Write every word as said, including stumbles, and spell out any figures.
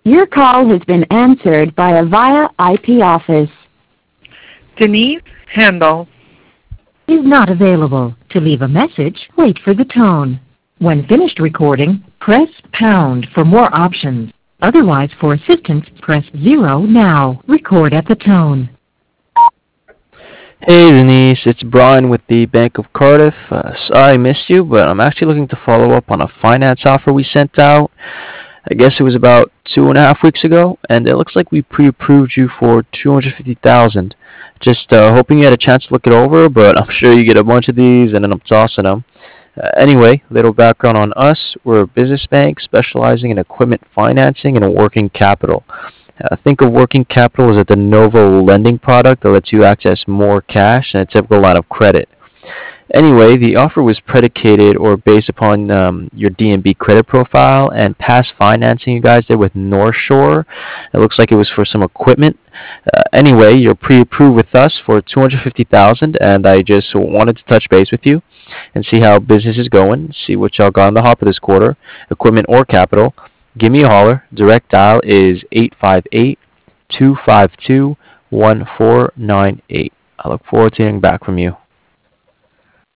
Your call has been answered by a via I P office. Denise Handel is not available. To leave a message, wait for the tone. When finished recording, press pound for more options. Otherwise, for assistance, press zero now. Record at the tone. Hey Denise, it's Brian with the Bank of Cardiff. Uh, sorry I missed you, but I'm actually looking to follow up on a finance offer we sent out. I guess it was about two and a half weeks ago, and it looks like we pre-approved you for two hundred fifty thousand dollars. Just uh, hoping you had a chance to look it over, but I'm sure you get a bunch of these and end up tossing them. Uh, anyway, little background on us. We're a business bank specializing in equipment financing and working capital. Uh, think of working capital as a de novo lending product that lets you access more cash than a typical line of credit. Anyway, the offer was predicated or based upon um, your D N B credit profile and past financing you guys did with North Shore. It looks like it was for some equipment. Uh, anyway, you're pre-approved with us for two hundred fifty thousand dollars, and I just wanted to touch base with you and see how business is going, see what y'all got on the hopper this quarter, equipment or capital. Give me a holler. Direct dial is eight five eight, two five two, one four nine eight. I look forward to hearing back from you.